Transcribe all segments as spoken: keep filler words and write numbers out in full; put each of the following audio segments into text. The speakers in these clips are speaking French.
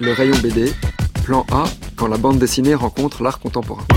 Le rayon B D, plan A, quand la bande dessinée rencontre l'art contemporain.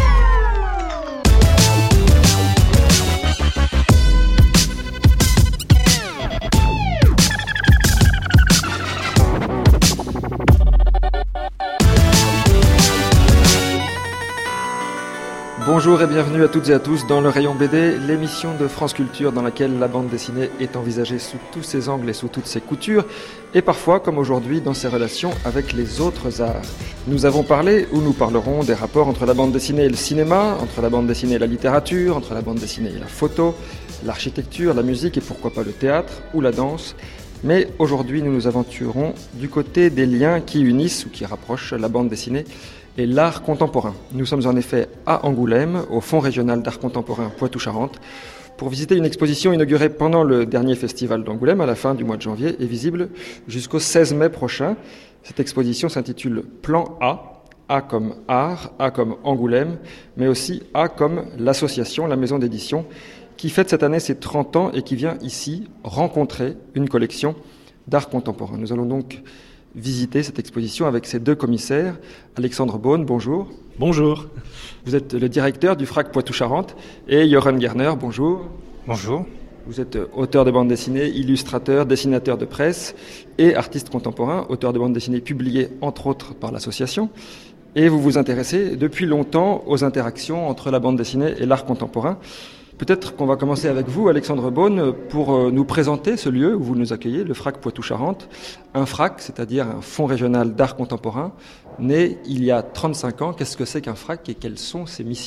Bonjour et bienvenue à toutes et à tous dans le rayon B D, l'émission de France Culture dans laquelle la bande dessinée est envisagée sous tous ses angles et sous toutes ses coutures, et parfois, comme aujourd'hui, dans ses relations avec les autres arts. Nous avons parlé, ou nous parlerons, des rapports entre la bande dessinée et le cinéma, entre la bande dessinée et la littérature, entre la bande dessinée et la photo, l'architecture, la musique et pourquoi pas le théâtre ou la danse. Mais aujourd'hui, nous nous aventurons du côté des liens qui unissent ou qui rapprochent la bande dessinée et l'art contemporain. Nous sommes en effet à Angoulême, au Fonds régional d'art contemporain Poitou-Charentes, pour visiter une exposition inaugurée pendant le dernier festival d'Angoulême à la fin du mois de janvier et visible jusqu'au seize mai prochain. Cette exposition s'intitule Plan A, A comme art, A comme Angoulême, mais aussi A comme l'association, la maison d'édition, qui fête cette année ses trente ans et qui vient ici rencontrer une collection d'art contemporain. Nous allons donc visiter cette exposition avec ses deux commissaires. Alexandre Beaune, bonjour. Bonjour. Vous êtes le directeur du F R A C Poitou-Charentes et Joran Gerner, bonjour. Bonjour. Vous êtes auteur de bande dessinée, illustrateur, dessinateur de presse et artiste contemporain, auteur de bande dessinée publiée entre autres par l'association. Et vous vous intéressez depuis longtemps aux interactions entre la bande dessinée et l'art contemporain. Peut-être qu'on va commencer avec vous, Alexandre Beaune, pour nous présenter ce lieu où vous nous accueillez, le F R A C Poitou-Charentes. Un F R A C, c'est-à-dire un fonds régional d'art contemporain, né il y a trente-cinq ans. Qu'est-ce que c'est qu'un F R A C et quelles sont ses missions ?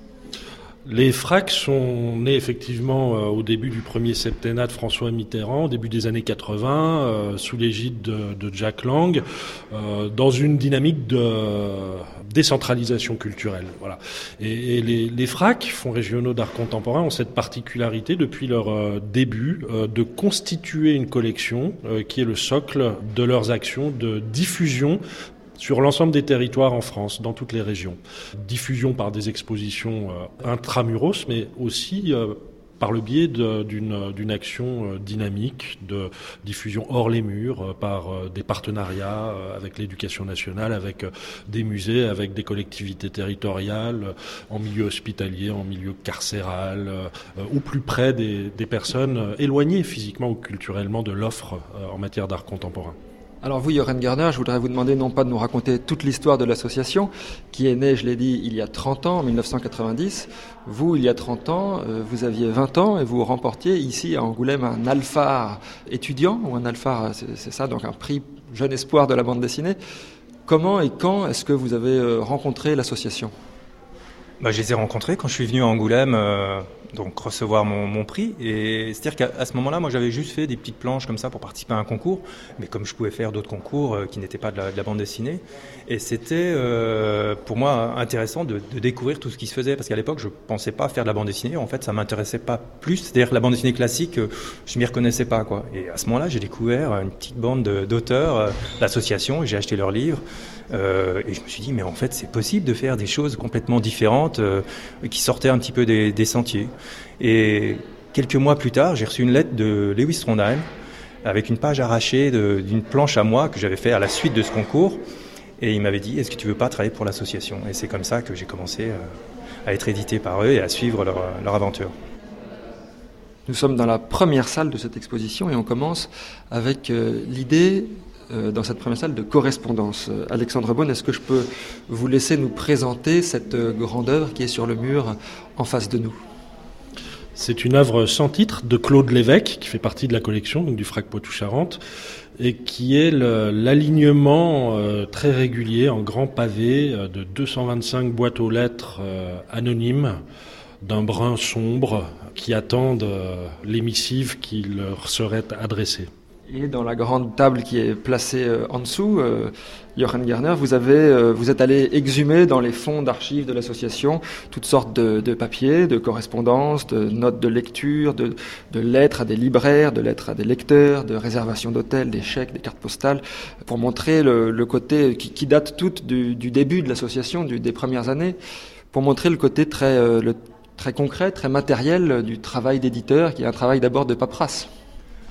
Les F R A C sont nés effectivement euh, au début du premier septennat de François Mitterrand, au début des années quatre-vingts, euh, sous l'égide de, de Jack Lang, euh, dans une dynamique de décentralisation culturelle. Voilà. Et, et les, les F R A C, fonds régionaux d'art contemporain, ont cette particularité depuis leur euh, début euh, de constituer une collection euh, qui est le socle de leurs actions de diffusion sur l'ensemble des territoires en France, dans toutes les régions. Diffusion par des expositions euh, intramuros, mais aussi euh, par le biais de, d'une, d'une action euh, dynamique de diffusion hors les murs, euh, par euh, des partenariats euh, avec l'éducation nationale, avec euh, des musées, avec des collectivités territoriales, euh, en milieu hospitalier, en milieu carcéral, euh, au plus près des, des personnes euh, éloignées physiquement ou culturellement de l'offre euh, en matière d'art contemporain. Alors vous, Joran Gerner, je voudrais vous demander non pas de nous raconter toute l'histoire de l'association, qui est née, je l'ai dit, il y a trente ans, en dix-neuf cent quatre-vingt-dix. Vous, il y a trente ans, euh, vous aviez vingt ans et vous remportiez ici à Angoulême un Alphard étudiant, ou un Alphard, c'est, c'est ça, donc un prix Jeune Espoir de la bande dessinée. Comment et quand est-ce que vous avez euh, rencontré l'association ? Bah, je les ai rencontrés quand je suis venu à Angoulême, euh, donc recevoir mon, mon prix. Et c'est-à-dire qu'à à ce moment-là, moi, j'avais juste fait des petites planches comme ça pour participer à un concours, mais comme je pouvais faire d'autres concours euh, qui n'étaient pas de la, de la bande dessinée. Et c'était euh, pour moi intéressant de, de découvrir tout ce qui se faisait, parce qu'à l'époque, je pensais pas faire de la bande dessinée. En fait, ça m'intéressait pas plus. C'est-à-dire que la bande dessinée classique, euh, je m'y reconnaissais pas, quoi. Et à ce moment-là, j'ai découvert une petite bande de, d'auteurs, euh, l'association, et j'ai acheté leurs livres. Euh, et je me suis dit, mais en fait, c'est possible de faire des choses complètement différentes, euh, qui sortaient un petit peu des, des sentiers. Et quelques mois plus tard, j'ai reçu une lettre de Lewis Trondheim avec une page arrachée de, d'une planche à moi que j'avais fait à la suite de ce concours. Et il m'avait dit, est-ce que tu veux pas travailler pour l'association ? Et c'est comme ça que j'ai commencé euh, à être édité par eux et à suivre leur, leur aventure. Nous sommes dans la première salle de cette exposition et on commence avec euh, l'idée euh, dans cette première salle de correspondance. Euh, Alexandre Beaune, est-ce que je peux vous laisser nous présenter cette euh, grande œuvre qui est sur le mur en face de nous ? C'est une œuvre sans titre de Claude Lévesque, qui fait partie de la collection donc du F R A C Poitou-Charentes, et qui est le, l'alignement euh, très régulier en grand pavé euh, de deux cent vingt-cinq boîtes aux lettres euh, anonymes, d'un brun sombre, qui attendent euh, les missives qui leur seraient adressées. Et dans la grande table qui est placée euh, en dessous, euh, Joran Gerner, vous avez, euh, vous êtes allé exhumer dans les fonds d'archives de l'association toutes sortes de, de papiers, de correspondances, de notes de lecture, de, de lettres à des libraires, de lettres à des lecteurs, de réservations d'hôtels, des chèques, des cartes postales, pour montrer le, le côté qui, qui date tout du, du début de l'association, du, des premières années, pour montrer le côté très, euh, le, très concret, très matériel du travail d'éditeur, qui est un travail d'abord de paperasse.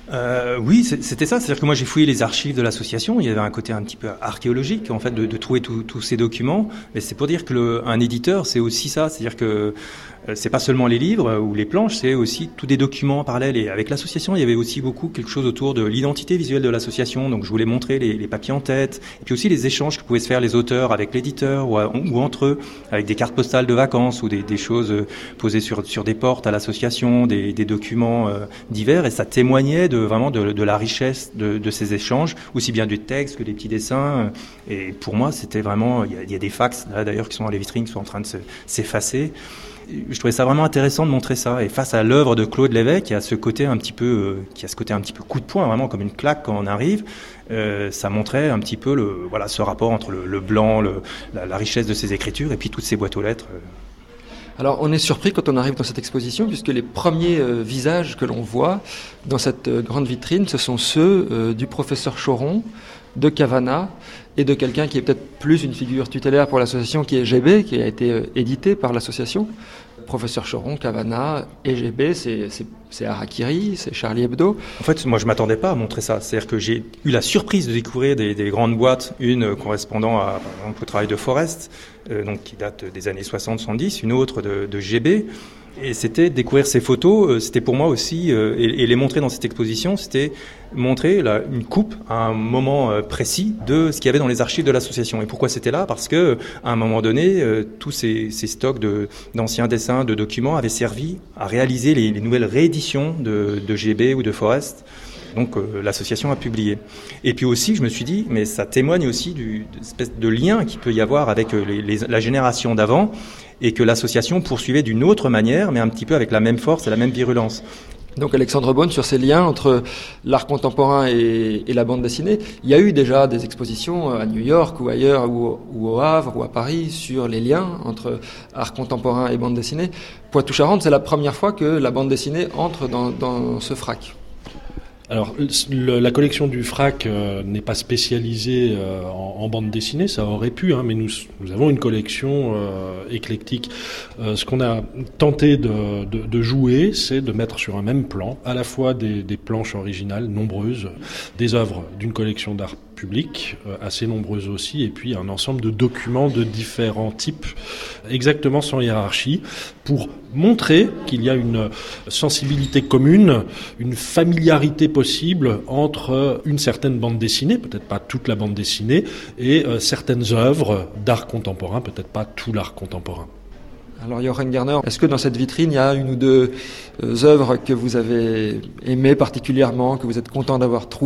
Euh, oui, c'était ça. C'est-à-dire que moi, j'ai fouillé les archives de l'association. Il y avait un côté un petit peu archéologique, en fait, de, de trouver tous ces documents. Mais c'est pour dire que le, un éditeur, c'est aussi ça. C'est-à-dire que euh, c'est pas seulement les livres ou les planches, c'est aussi tous des documents parallèles. Et avec l'association, il y avait aussi beaucoup quelque chose autour de l'identité visuelle de l'association. Donc, je voulais montrer les, les papiers en tête, et puis aussi les échanges que pouvaient se faire les auteurs avec l'éditeur ou, ou entre eux, avec des cartes postales de vacances ou des, des choses posées sur, sur des portes à l'association, des, des documents euh, divers. Et ça témoignait de vraiment de, de la richesse de, de ces échanges, aussi bien du texte que des petits dessins. Et pour moi, c'était vraiment, il y a, il y a des fax là d'ailleurs qui sont dans les vitrines, qui sont en train de se, s'effacer. Je trouvais ça vraiment intéressant de montrer ça. Et face à l'œuvre de Claude Lévesque, il y a ce côté un petit peu, euh, qui a ce côté un petit peu coup de poing, vraiment comme une claque quand on arrive. Euh, ça montrait un petit peu le, voilà, ce rapport entre le, le blanc, le, la, la richesse de ses écritures, et puis toutes ces boîtes aux lettres. Euh. Alors on est surpris quand on arrive dans cette exposition, puisque les premiers euh, visages que l'on voit dans cette euh, grande vitrine, ce sont ceux euh, du professeur Choron, de Cavana et de quelqu'un qui est peut-être plus une figure tutélaire pour l'association, qui est G B, qui a été euh, édité par l'association. Professeur Choron, Cavana et G B, c'est, c'est, c'est Harakiri, c'est Charlie Hebdo. En fait, moi, je m'attendais pas à montrer ça. C'est-à-dire que j'ai eu la surprise de découvrir des, des grandes boîtes, une correspondant à, par exemple, au travail de Forest, euh, donc qui date des années soixante soixante-dix, une autre de, de G B. Et c'était découvrir ces photos, euh, c'était pour moi aussi, euh, et, et les montrer dans cette exposition, c'était montrer là, une coupe à un moment euh, précis de ce qu'il y avait dans les archives de l'association. Et pourquoi c'était là ? Parce que à un moment donné, euh, tous ces, ces stocks de, d'anciens dessins, de documents avaient servi à réaliser les, les nouvelles rééditions de, de G B ou de Forest. Donc euh, l'association a publié. Et puis aussi, je me suis dit, mais ça témoigne aussi du de, espèce de lien qu'il peut y avoir avec euh, les, les, la génération d'avant, et que l'association poursuivait d'une autre manière, mais un petit peu avec la même force et la même virulence. Donc Alexandre Beaune, sur ces liens entre l'art contemporain et, et la bande dessinée, il y a eu déjà des expositions à New York ou ailleurs, ou, ou au Havre ou à Paris, sur les liens entre art contemporain et bande dessinée. Poitou-Charentes, c'est la première fois que la bande dessinée entre dans, dans ce frac. Alors, le, la collection du Frac euh, n'est pas spécialisée euh, en, en bande dessinée, ça aurait pu, hein, mais nous, nous avons une collection euh, éclectique. Euh, ce qu'on a tenté de, de, de jouer, c'est de mettre sur un même plan à la fois des, des planches originales nombreuses, des œuvres d'une collection d'art public, euh, assez nombreuses aussi, et puis un ensemble de documents de différents types, exactement sans hiérarchie, pour montrer qu'il y a une sensibilité commune, une familiarité possible entre une certaine bande dessinée, peut-être pas toute la bande dessinée, et euh, certaines œuvres d'art contemporain, peut-être pas tout l'art contemporain. Alors Jochen Garner, est-ce que dans cette vitrine, il y a une ou deux euh, œuvres que vous avez aimées particulièrement, que vous êtes content d'avoir trouvées ?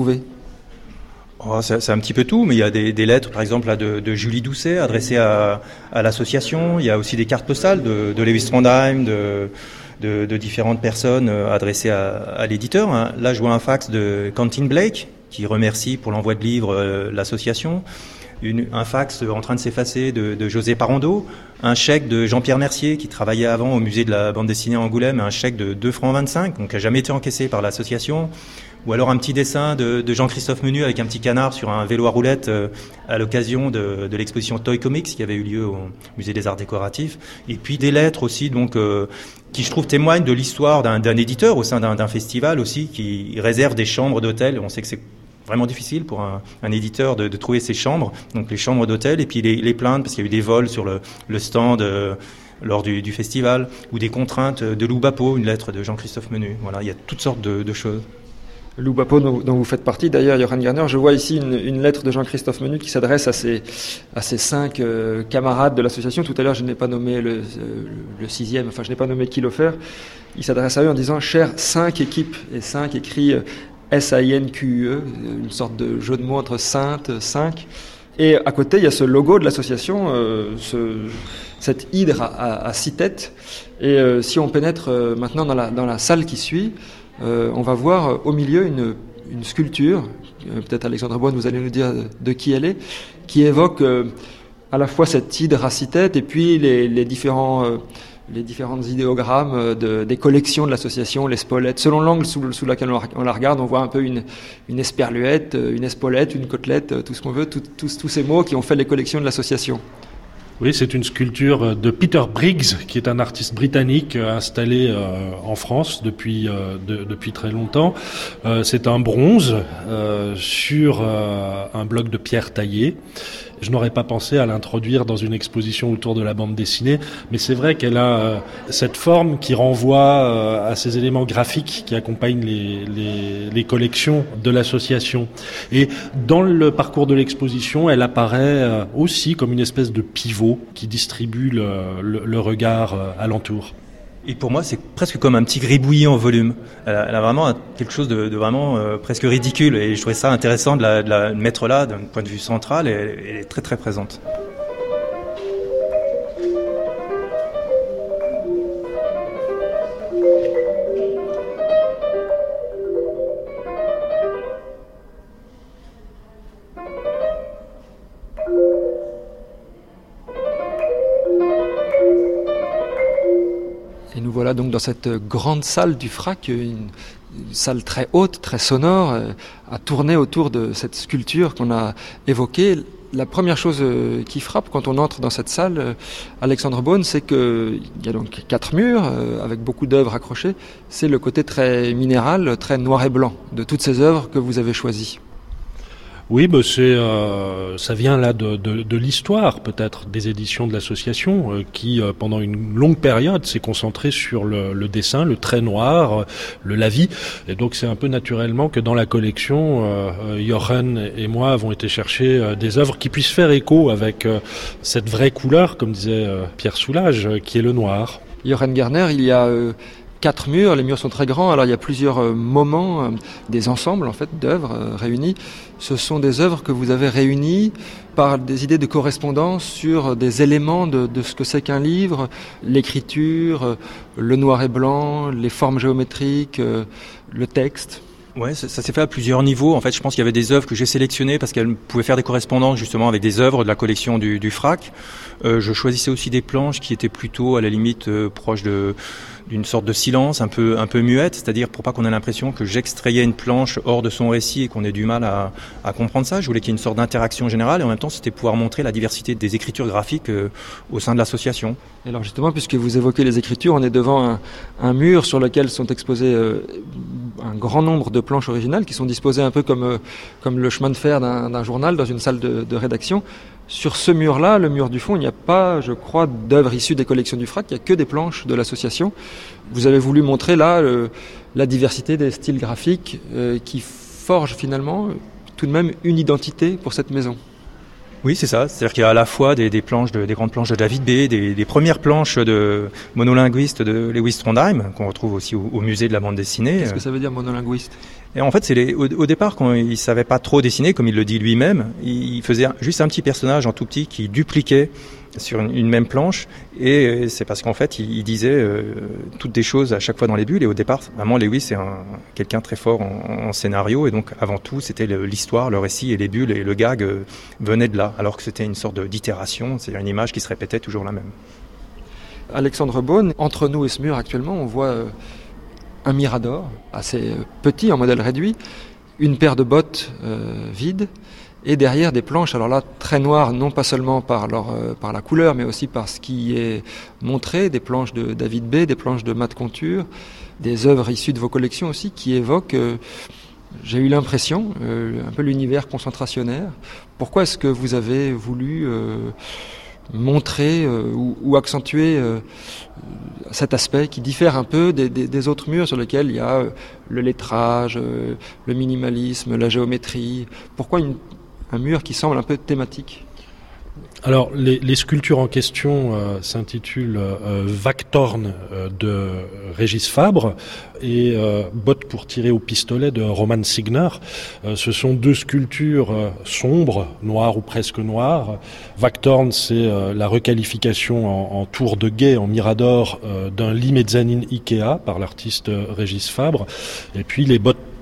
Oh, c'est, c'est un petit peu tout, mais il y a des, des lettres, par exemple, là, de, de Julie Doucet, adressées à, à l'association. Il y a aussi des cartes postales de, de Lévi Strandheim, de, de, de différentes personnes adressées à, à l'éditeur. Là, je vois un fax de Quentin Blake, qui remercie pour l'envoi de livres euh, l'association. Une, un fax en train de s'effacer de, de José Parando, un chèque de Jean-Pierre Mercier qui travaillait avant au musée de la bande dessinée à Angoulême, un chèque de deux francs vingt-cinq, donc qui n'a jamais été encaissé par l'association. Ou alors un petit dessin de, de Jean-Christophe Menu avec un petit canard sur un vélo à roulettes euh, à l'occasion de, de l'exposition Toy Comics qui avait eu lieu au musée des Arts Décoratifs. Et puis des lettres aussi, donc euh, qui je trouve témoignent de l'histoire d'un, d'un éditeur au sein d'un, d'un festival aussi qui réserve des chambres d'hôtel. On sait que c'est vraiment difficile pour un, un éditeur de, de trouver ses chambres, donc les chambres d'hôtel, et puis les, les plaintes parce qu'il y a eu des vols sur le, le stand euh, lors du, du festival, ou des contraintes de Lou Bapo, une lettre de Jean-Christophe Menu. Voilà, il y a toutes sortes de, de choses. Lou Bapo, dont vous faites partie d'ailleurs, Jochen Garner, je vois ici une, une lettre de Jean-Christophe Menu qui s'adresse à ses, à ses cinq euh, camarades de l'association. Tout à l'heure, je n'ai pas nommé le, le, le sixième, enfin je n'ai pas nommé Kilofer. Il s'adresse à eux en disant « Chers cinq équipes », et cinq écrit euh, S A I N Q U E, une sorte de jeu de mots entre sainte, cinq. Et à côté, il y a ce logo de l'association, euh, ce, cette hydre à, à, à six têtes. Et euh, si on pénètre euh, maintenant dans la, dans la salle qui suit, Euh, on va voir euh, au milieu une, une sculpture, euh, peut-être Alexandre Beaune, vous allez nous dire de, de qui elle est, qui évoque euh, à la fois cette hydre à six têtes et puis les, les, différents, euh, les différentes idéogrammes de, des collections de l'association, les spolettes. Selon l'angle sous, sous lequel on, on la regarde, on voit un peu une, une esperluette, une espolette, une côtelette, tout ce qu'on veut, tous tout, tout ces mots qui ont fait les collections de l'association. Oui, c'est une sculpture de Peter Briggs, qui est un artiste britannique installé euh, en France depuis euh, de, depuis très longtemps. Euh, c'est un bronze euh, sur euh, un bloc de pierre taillée. Je n'aurais pas pensé à l'introduire dans une exposition autour de la bande dessinée, mais c'est vrai qu'elle a euh, cette forme qui renvoie euh, à ces éléments graphiques qui accompagnent les, les, les collections de l'association. Et dans le parcours de l'exposition, elle apparaît euh, aussi comme une espèce de pivot qui distribue le, le, le regard euh, alentour. Et pour moi, c'est presque comme un petit gribouillis en volume. Elle a, elle a vraiment quelque chose de, de vraiment euh, presque ridicule. Et je trouvais ça intéressant de la, de la mettre là, d'un point de vue central, et elle, elle est très très présente. Et nous voilà donc dans cette grande salle du Frac, une, une salle très haute, très sonore, euh, à tourner autour de cette sculpture qu'on a évoquée. La première chose euh, qui frappe quand on entre dans cette salle, euh, Alexandre Beaune, c'est qu'il y a donc quatre murs euh, avec beaucoup d'œuvres accrochées. C'est le côté très minéral, très noir et blanc de toutes ces œuvres que vous avez choisies. Oui, bah c'est, euh, ça vient là de, de, de l'histoire peut-être des éditions de l'association euh, qui, euh, pendant une longue période, s'est concentrée sur le, le dessin, le trait noir, euh, le lavis. Et donc c'est un peu naturellement que dans la collection, euh, Jochen et moi avons été chercher euh, des œuvres qui puissent faire écho avec euh, cette vraie couleur, comme disait euh, Pierre Soulages, euh, qui est le noir. Jochen Gerner, il y a... Euh Quatre murs, les murs sont très grands, alors il y a plusieurs euh, moments, euh, des ensembles en fait d'œuvres euh, réunies. Ce sont des œuvres que vous avez réunies par des idées de correspondance sur des éléments de, de ce que c'est qu'un livre, l'écriture, euh, le noir et blanc, les formes géométriques, euh, le texte. Ouais, ça, ça s'est fait à plusieurs niveaux. En fait, je pense qu'il y avait des œuvres que j'ai sélectionnées parce qu'elles pouvaient faire des correspondances justement avec des œuvres de la collection du, du Frac. Euh, je choisissais aussi des planches qui étaient plutôt à la limite euh, proches de d'une sorte de silence, un peu un peu muette, c'est-à-dire pour pas qu'on ait l'impression que j'extrayais une planche hors de son récit et qu'on ait du mal à, à comprendre ça. Je voulais qu'il y ait une sorte d'interaction générale et en même temps, c'était pouvoir montrer la diversité des écritures graphiques euh, au sein de l'association. Et alors justement, puisque vous évoquez les écritures, on est devant un, un mur sur lequel sont exposées euh, un grand nombre de planches originales qui sont disposées un peu comme euh, comme le chemin de fer d'un, d'un journal dans une salle de, de rédaction. Sur ce mur-là, le mur du fond, il n'y a pas, je crois, d'œuvres issues des collections du Frac, il n'y a que des planches de l'association. Vous avez voulu montrer là le, la diversité des styles graphiques euh, qui forgent finalement tout de même une identité pour cette maison. Oui, c'est ça. C'est-à-dire qu'il y a à la fois des, des planches, de, des grandes planches de David B, des, des premières planches de monolinguiste de Lewis Trondheim, qu'on retrouve aussi au, au musée de la bande dessinée. Qu'est-ce que ça veut dire monolinguiste ? Et en fait, c'est les, au, au départ, quand il savait pas trop dessiner, comme il le dit lui-même, il faisait juste un petit personnage en tout petit qui dupliquait sur une, une même planche. Et c'est parce qu'en fait, il, il disait euh, toutes des choses à chaque fois dans les bulles. Et au départ, vraiment, Lewis c'est un, quelqu'un très fort en, en scénario. Et donc, avant tout, c'était le, l'histoire, le récit et les bulles et le gag euh, venaient de là. Alors que c'était une sorte de, d'itération, c'est-à-dire une image qui se répétait toujours la même. Alexandre Beaune, entre nous et ce mur actuellement, on voit euh, un mirador assez petit en modèle réduit, une paire de bottes euh, vides, et derrière des planches, alors là très noires, non pas seulement par, leur, euh, par la couleur, mais aussi par ce qui est montré, des planches de David B, des planches de Matt Conture, des œuvres issues de vos collections aussi, qui évoquent, euh, j'ai eu l'impression, euh, un peu l'univers concentrationnaire. Pourquoi est-ce que vous avez voulu euh, montrer euh, ou, ou accentuer euh, cet aspect qui diffère un peu des, des, des autres murs sur lesquels il y a euh, le lettrage, euh, le minimalisme, la géométrie? Pourquoi une un mur qui semble un peu thématique? Alors, les, les sculptures en question euh, s'intitulent euh, Vaktorn euh, de Régis Fabre et euh, Bottes pour tirer au pistolet de Roman Signer. Euh, ce sont deux sculptures euh, sombres, noires ou presque noires. Vaktorn, c'est euh, la requalification en, en tour de guet, en mirador, euh, d'un lit mezzanine Ikea par l'artiste euh, Régis Fabre. Et puis les bottes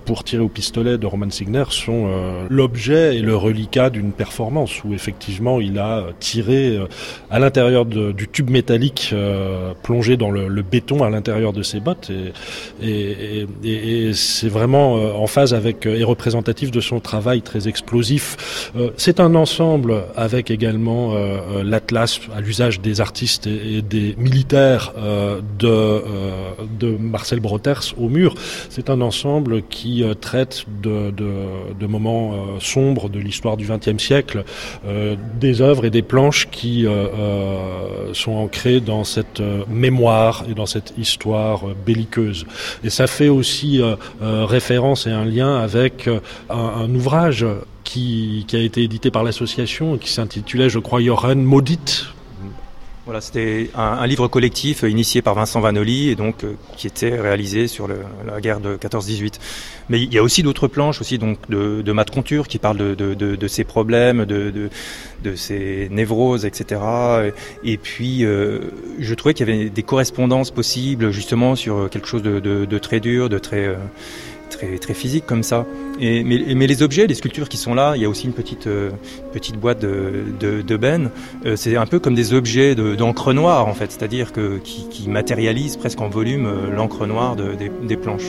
pour tirer au pistolet de Roman Signer sont euh, l'objet et le reliquat d'une performance où effectivement il a tiré euh, à l'intérieur de, du tube métallique euh, plongé dans le, le béton à l'intérieur de ses bottes et, et, et, et c'est vraiment euh, en phase avec et représentatif de son travail très explosif. Euh, c'est un ensemble avec également euh, l'atlas à l'usage des artistes et, et des militaires euh, de, euh, de Marcel Broters au mur. C'est un ensemble qui euh, traite de, de, de moments euh, sombres de l'histoire du vingtième siècle, euh, des œuvres et des planches qui euh, euh, sont ancrées dans cette euh, mémoire et dans cette histoire euh, belliqueuse. Et ça fait aussi euh, euh, référence et un lien avec euh, un, un ouvrage qui, qui a été édité par l'association et qui s'intitulait, je crois, Joren Maudite. Voilà, c'était un, un livre collectif euh, initié par Vincent Vanoli et donc euh, qui était réalisé sur le, la guerre de quatorze dix-huit. Mais il y a aussi d'autres planches aussi donc de, de Matt Conture qui parle de, de, de, de ses problèmes, de, de, de ses névroses, et cetera. Et, et puis euh, je trouvais qu'il y avait des correspondances possibles justement sur quelque chose de, de, de très dur, de très euh, très très physique comme ça. Et, mais, mais les objets, les sculptures qui sont là, il y a aussi une petite euh, petite boîte de, de, de Ben. Euh, c'est un peu comme des objets de, d'encre noire en fait, c'est-à-dire que qui, qui matérialisent presque en volume euh, l'encre noire de, des, des planches.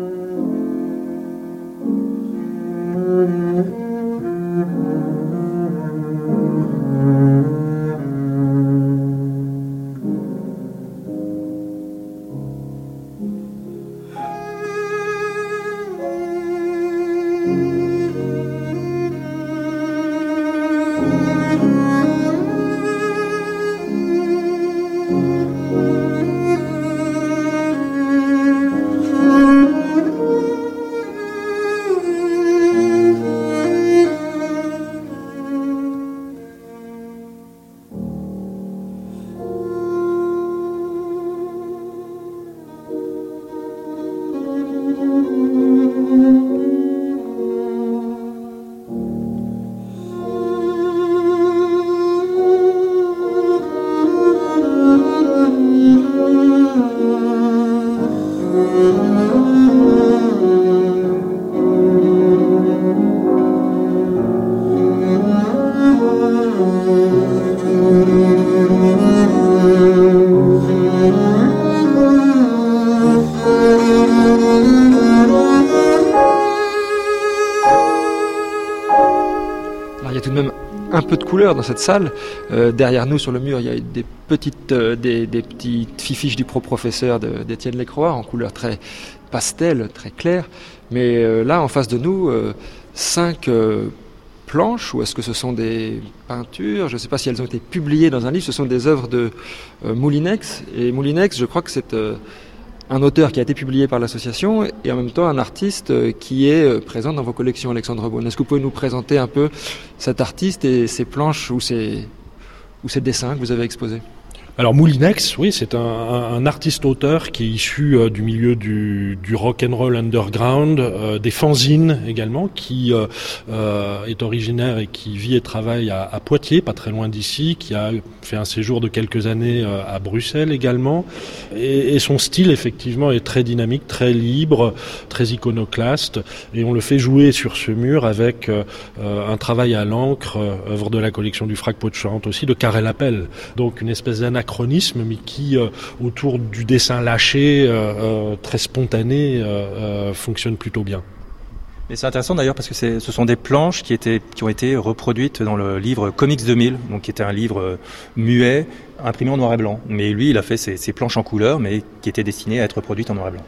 Dans cette salle, euh, derrière nous sur le mur il y a des petites euh, des, des petites fiches du pro-professeur de, d'Étienne Lécroix en couleur très pastel, très claire, mais euh, là en face de nous euh, cinq euh, planches, ou est-ce que ce sont des peintures, je ne sais pas si elles ont été publiées dans un livre, ce sont des œuvres de euh, Moulinex, et Moulinex je crois que c'est euh, un auteur qui a été publié par l'association et en même temps un artiste qui est présent dans vos collections, Alexandre Beaune. Est-ce que vous pouvez nous présenter un peu cet artiste et ses planches ou ses, ou ses dessins que vous avez exposés ? Alors Moulinex, oui, c'est un, un, un artiste-auteur qui est issu euh, du milieu du, du rock and roll underground, euh, des fanzines également, qui euh, euh, est originaire et qui vit et travaille à, à Poitiers, pas très loin d'ici, qui a fait un séjour de quelques années euh, à Bruxelles également. Et, et son style, effectivement, est très dynamique, très libre, très iconoclaste. Et on le fait jouer sur ce mur avec euh, un travail à l'encre, euh, œuvre de la collection du Frac Pot de Charente aussi, de Karel Appel. Donc une espèce d'anachronisme anachronisme, mais qui, euh, autour du dessin lâché, euh, euh, très spontané, euh, euh, fonctionne plutôt bien. Et c'est intéressant d'ailleurs parce que c'est, ce sont des planches qui, étaient, qui ont été reproduites dans le livre Comics deux mille, donc qui était un livre euh, muet, imprimé en noir et blanc. Mais lui, il a fait ses, ses planches en couleur, mais qui étaient destinées à être reproduites en noir et blanc.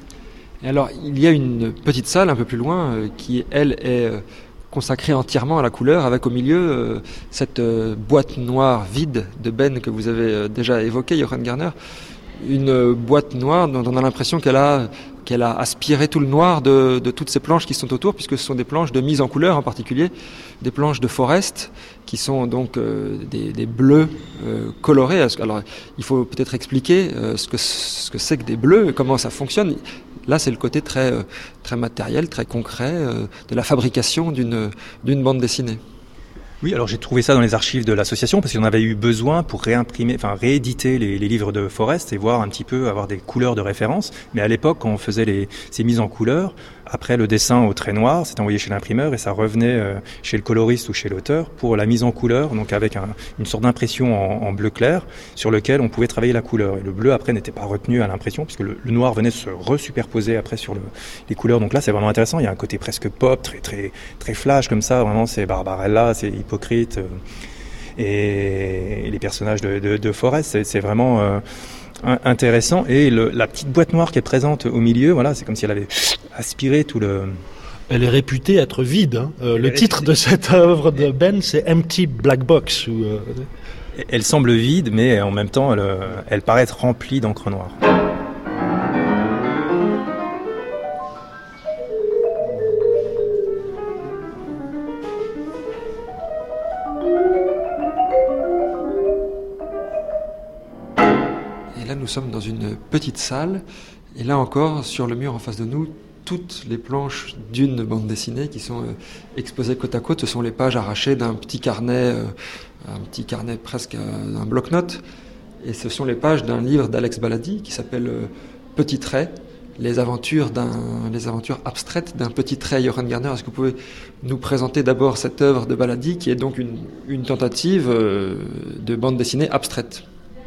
Et alors, il y a une petite salle un peu plus loin euh, qui, elle, est... Euh, consacré entièrement à la couleur, avec au milieu euh, cette euh, boîte noire vide de Ben que vous avez euh, déjà évoquée, Johan Garner. Une euh, boîte noire dont on a l'impression qu'elle a, qu'elle a aspiré tout le noir de, de toutes ces planches qui sont autour, puisque ce sont des planches de mise en couleur en particulier, des planches de Forest, qui sont donc euh, des, des bleus euh, colorés. Alors, il faut peut-être expliquer euh, ce que, ce que c'est que des bleus, comment ça fonctionne. Là, c'est le côté très, euh, très matériel, très concret euh, de la fabrication d'une, d'une bande dessinée. Oui, alors j'ai trouvé ça dans les archives de l'association parce qu'on avait eu besoin pour réimprimer, enfin rééditer les, les livres de Forest et voir un petit peu, avoir des couleurs de référence. Mais à l'époque, quand on faisait les, ces mises en couleur, après le dessin au trait noir, c'était envoyé chez l'imprimeur et ça revenait euh, chez le coloriste ou chez l'auteur pour la mise en couleur, donc avec un, une sorte d'impression en, en bleu clair sur lequel on pouvait travailler la couleur. Et le bleu après n'était pas retenu à l'impression puisque le, le noir venait se resuperposer après sur le, les couleurs. Donc là c'est vraiment intéressant, il y a un côté presque pop, très très très flash comme ça, vraiment c'est Barbarella, c'est Hypocrite euh, et, et les personnages de, de, de Forest, c'est, c'est vraiment euh, intéressant. Et le, la petite boîte noire qui est présente au milieu, voilà, c'est comme si elle avait aspiré tout le... Elle est réputée être vide. Hein. Euh, le titre de cette œuvre de Ben, c'est Empty Black Box. Où, euh... Elle semble vide, mais en même temps, elle, elle paraît être remplie d'encre noire. Et là, nous sommes dans une petite salle. Et là encore, sur le mur en face de nous, toutes les planches d'une bande dessinée qui sont euh, exposées côte à côte. Ce sont les pages arrachées d'un petit carnet, euh, un petit carnet presque euh, un bloc-notes. Et ce sont les pages d'un livre d'Alex Baladi qui s'appelle euh, Petit Trait, les aventures, d'un, les aventures abstraites d'un petit trait. Johan Garner, est-ce que vous pouvez nous présenter d'abord cette œuvre de Baladi qui est donc une, une tentative euh, de bande dessinée abstraite?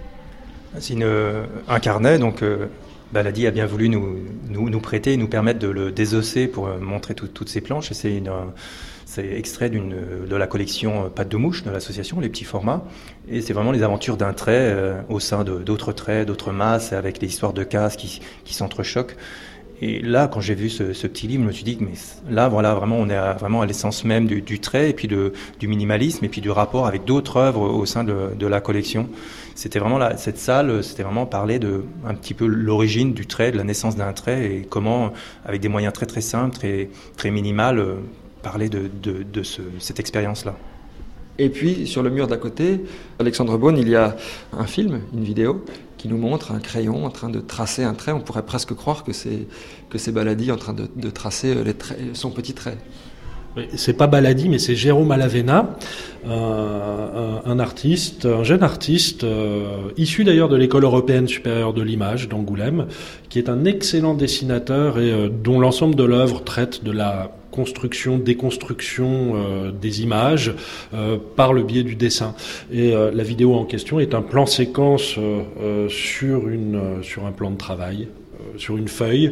C'est une, un carnet, donc... Euh Baladi a bien voulu nous, nous, nous prêter et nous permettre de le désosser pour montrer tout, toutes ces planches. Et c'est, une, c'est extrait d'une, de la collection Pattes de mouche de l'association, les petits formats. Et c'est vraiment les aventures d'un trait euh, au sein de, d'autres traits, d'autres masses, avec les histoires de cases qui, qui s'entrechoquent. Et là, quand j'ai vu ce, ce petit livre, je me suis dit que mais là, voilà, vraiment, on est à, vraiment à l'essence même du, du trait et puis de, du minimalisme et puis du rapport avec d'autres œuvres au sein de, de la collection. C'était vraiment là, cette salle, c'était vraiment parler de un petit peu l'origine du trait, de la naissance d'un trait et comment, avec des moyens très très simples, très très minimales, parler de, de, de ce, cette expérience-là. Et puis, sur le mur d'à côté, Alexandre Beaune, il y a un film, une vidéo, qui nous montre un crayon en train de tracer un trait. On pourrait presque croire que c'est, que c'est Baladi en train de, de tracer les traits, son petit trait. C'est pas Baladi, mais c'est Jérôme Alavena, un, un, un artiste, un jeune artiste, euh, issu d'ailleurs de l'école européenne supérieure de l'image d'Angoulême, qui est un excellent dessinateur et euh, dont l'ensemble de l'œuvre traite de la construction, déconstruction euh, des images euh, par le biais du dessin. Et euh, la vidéo en question est un plan séquence euh, euh, sur une euh, sur un plan de travail, euh, sur une feuille.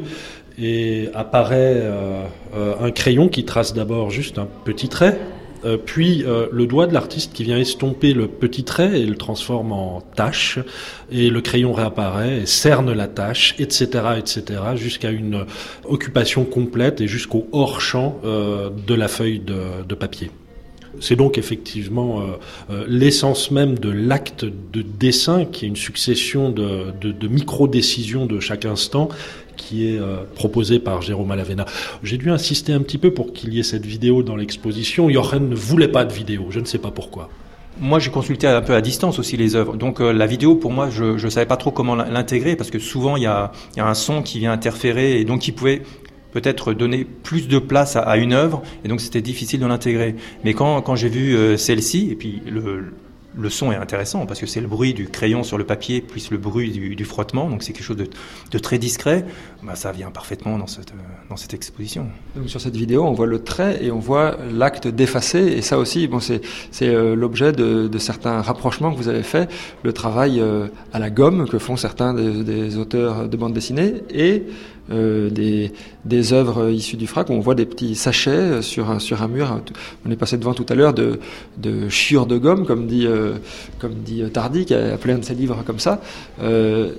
Et apparaît euh, euh, un crayon qui trace d'abord juste un petit trait, euh, puis euh, le doigt de l'artiste qui vient estomper le petit trait et le transforme en tache, et le crayon réapparaît et cerne la tache, et cetera, et cetera, jusqu'à une occupation complète et jusqu'au hors-champ euh, de la feuille de, de papier. C'est donc effectivement euh, euh, l'essence même de l'acte de dessin, qui est une succession de, de, de micro-décisions de chaque instant, qui est euh, proposé par Jérôme Alavena. J'ai dû insister un petit peu pour qu'il y ait cette vidéo dans l'exposition. Johan ne voulait pas de vidéo, je ne sais pas pourquoi. Moi, j'ai consulté un peu à distance aussi les œuvres. Donc euh, la vidéo, pour moi, je ne savais pas trop comment l'intégrer, parce que souvent, il y a, y a un son qui vient interférer, et donc qui pouvait peut-être donner plus de place à, à une œuvre, et donc c'était difficile de l'intégrer. Mais quand, quand j'ai vu euh, celle-ci, et puis le... Le son est intéressant parce que c'est le bruit du crayon sur le papier plus le bruit du, du frottement, donc c'est quelque chose de, de très discret. Bah, ça vient parfaitement dans cette, dans cette exposition. Donc sur cette vidéo, on voit le trait et on voit l'acte d'effacer, et ça aussi, bon, c'est, c'est euh, l'objet de, de certains rapprochements que vous avez fait, le travail euh, à la gomme que font certains des, des auteurs de bande dessinée et Euh, des, des œuvres issues du frac où on voit des petits sachets sur un, sur un mur. On est passé devant tout à l'heure de, de chiures de gomme, comme dit, euh, comme dit Tardy, qui a appelé un de ses livres comme ça. Euh,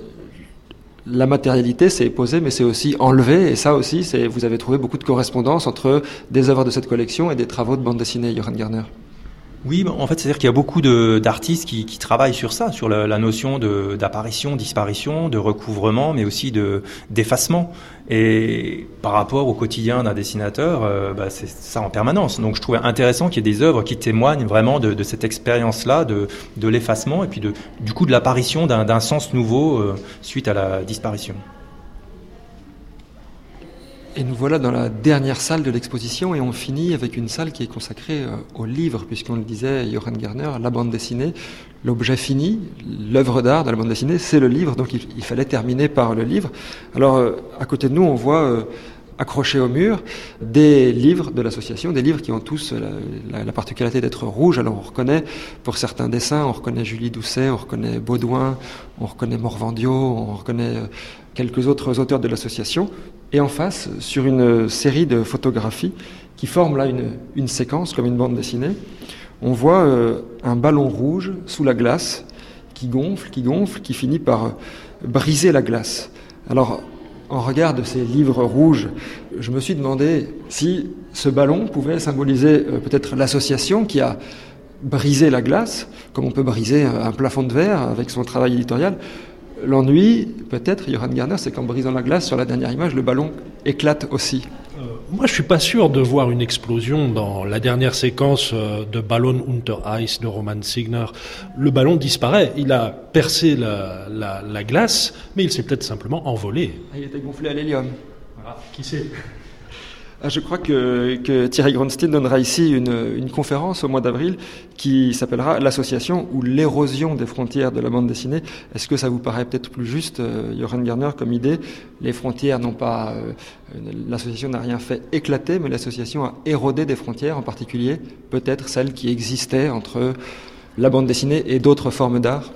la matérialité, c'est posé, mais c'est aussi enlevé, et ça aussi, c'est, vous avez trouvé beaucoup de correspondance entre des œuvres de cette collection et des travaux de bande dessinée, Johan Garner. Oui, en fait, c'est-à-dire qu'il y a beaucoup de, d'artistes qui, qui travaillent sur ça, sur la, la notion de, d'apparition, disparition, de recouvrement, mais aussi de, d'effacement. Et par rapport au quotidien d'un dessinateur, euh, bah, c'est ça en permanence. Donc je trouvais intéressant qu'il y ait des œuvres qui témoignent vraiment de, de cette expérience-là, de, de l'effacement, et puis de, du coup de l'apparition d'un, d'un sens nouveau euh, suite à la disparition. Et nous voilà dans la dernière salle de l'exposition, et on finit avec une salle qui est consacrée au livre, puisqu'on le disait, Johan Garner, la bande dessinée, l'objet fini, l'œuvre d'art de la bande dessinée, c'est le livre, donc il, il fallait terminer par le livre. Alors, à côté de nous, on voit accrochés au mur des livres de l'association, des livres qui ont tous la, la, la particularité d'être rouges. Alors on reconnaît pour certains dessins, on reconnaît Julie Doucet, on reconnaît Baudouin, on reconnaît Morvandio, on reconnaît quelques autres auteurs de l'association. Et en face, sur une série de photographies qui forment là une, une séquence comme une bande dessinée, on voit euh, un ballon rouge sous la glace qui gonfle, qui gonfle, qui finit par euh, briser la glace. Alors, en regard de ces livres rouges, je me suis demandé si ce ballon pouvait symboliser euh, peut-être l'association qui a brisé la glace, comme on peut briser un plafond de verre avec son travail éditorial. L'ennui, peut-être, Johan Garner, c'est qu'en brisant la glace, sur la dernière image, le ballon éclate aussi. Euh, moi, je suis pas sûr de voir une explosion dans la dernière séquence euh, de Ballon unter Eis de Roman Signer. Le ballon disparaît. Il a percé la, la, la glace, mais il s'est peut-être simplement envolé. Ah, il était gonflé à l'hélium. Voilà. Qui sait ? Ah, je crois que, que Thierry Gronstein donnera ici une, une conférence au mois d'avril qui s'appellera l'association ou l'érosion des frontières de la bande dessinée. Est-ce que ça vous paraît peut-être plus juste, euh, Johan Garner, comme idée ? Les frontières n'ont pas, euh, l'association n'a rien fait éclater, mais l'association a érodé des frontières, en particulier peut-être celles qui existaient entre la bande dessinée et d'autres formes d'art.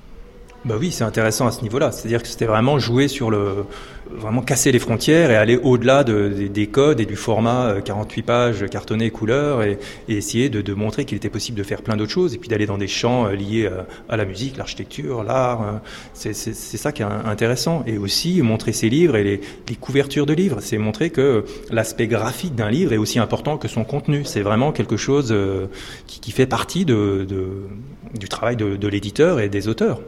Bah oui, c'est intéressant à ce niveau-là. C'est-à-dire que c'était vraiment jouer sur le, vraiment casser les frontières et aller au-delà de, de, des codes et du format quarante-huit pages cartonné couleur et, et essayer de, de montrer qu'il était possible de faire plein d'autres choses et puis d'aller dans des champs liés à, à la musique, l'architecture, l'art. C'est, c'est, c'est ça qui est intéressant. Et aussi montrer ses livres et les, les couvertures de livres. C'est montrer que l'aspect graphique d'un livre est aussi important que son contenu. C'est vraiment quelque chose qui, qui fait partie de, de, du travail de, de l'éditeur et des auteurs.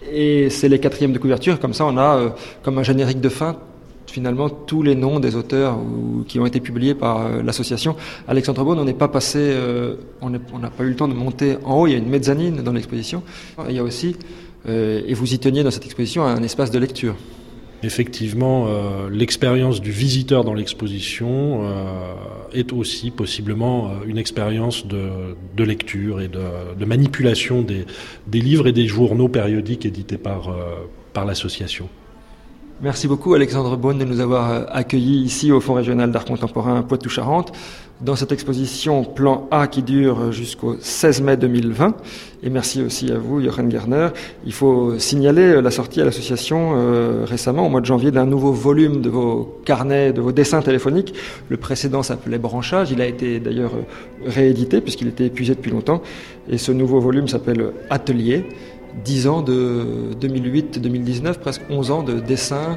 Et c'est les quatrièmes de couverture, comme ça on a euh, comme un générique de fin finalement tous les noms des auteurs ou, qui ont été publiés par euh, l'association. Alexandre Beaune, on n'est pas passé, euh, on n'a pas eu le temps de monter en haut, il y a une mezzanine dans l'exposition, il y a aussi, euh, et vous y teniez dans cette exposition, un espace de lecture. Effectivement, euh, l'expérience du visiteur dans l'exposition euh, est aussi possiblement euh, une expérience de, de lecture et de, de manipulation des, des livres et des journaux périodiques édités par, euh, par l'association. Merci beaucoup Alexandre Beaune de nous avoir accueillis ici au Fonds régional d'art contemporain Poitou-Charentes dans cette exposition Plan A qui dure jusqu'au seize mai deux mille vingt. Et merci aussi à vous, Johan Garner. Il faut signaler la sortie à l'association euh, récemment, au mois de janvier, d'un nouveau volume de vos carnets, de vos dessins téléphoniques. Le précédent s'appelait Branchage. Il a été d'ailleurs réédité puisqu'il était épuisé depuis longtemps. Et ce nouveau volume s'appelle Atelier. dix ans de deux mille huit à deux mille dix-neuf, presque onze ans de dessins,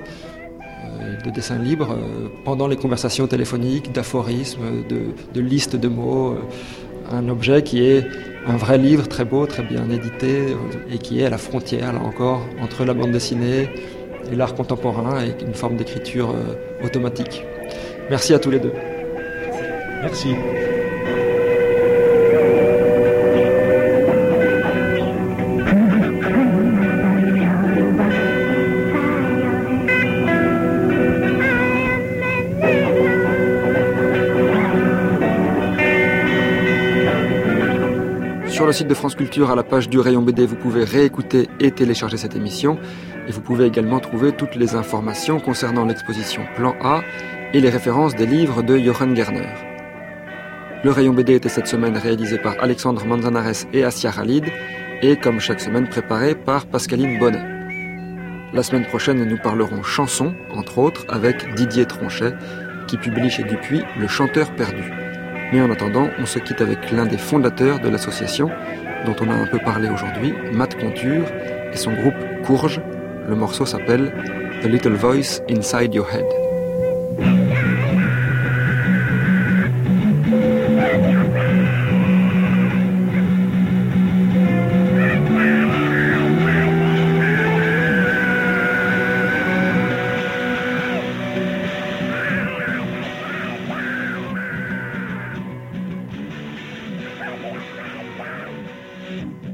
euh, de dessins libres euh, pendant les conversations téléphoniques, d'aphorismes, de, de listes de mots. Euh, un objet qui est un vrai livre très beau, très bien édité euh, et qui est à la frontière, là encore, entre la bande dessinée et l'art contemporain avec une forme d'écriture euh, automatique. Merci à tous les deux. Merci. Sur le site de France Culture, à la page du rayon B D, vous pouvez réécouter et télécharger cette émission. Et vous pouvez également trouver toutes les informations concernant l'exposition Plan A et les références des livres de Johan Garner. Le rayon B D était cette semaine réalisé par Alexandre Manzanares et Assia Khalid et, comme chaque semaine, préparé par Pascaline Bonnet. La semaine prochaine, nous parlerons chansons, entre autres, avec Didier Tronchet, qui publie chez Dupuis Le Chanteur Perdu. Mais en attendant, on se quitte avec l'un des fondateurs de l'association, dont on a un peu parlé aujourd'hui, Matt Conture, et son groupe Courge. Le morceau s'appelle The Little Voice Inside Your Head. Thank you.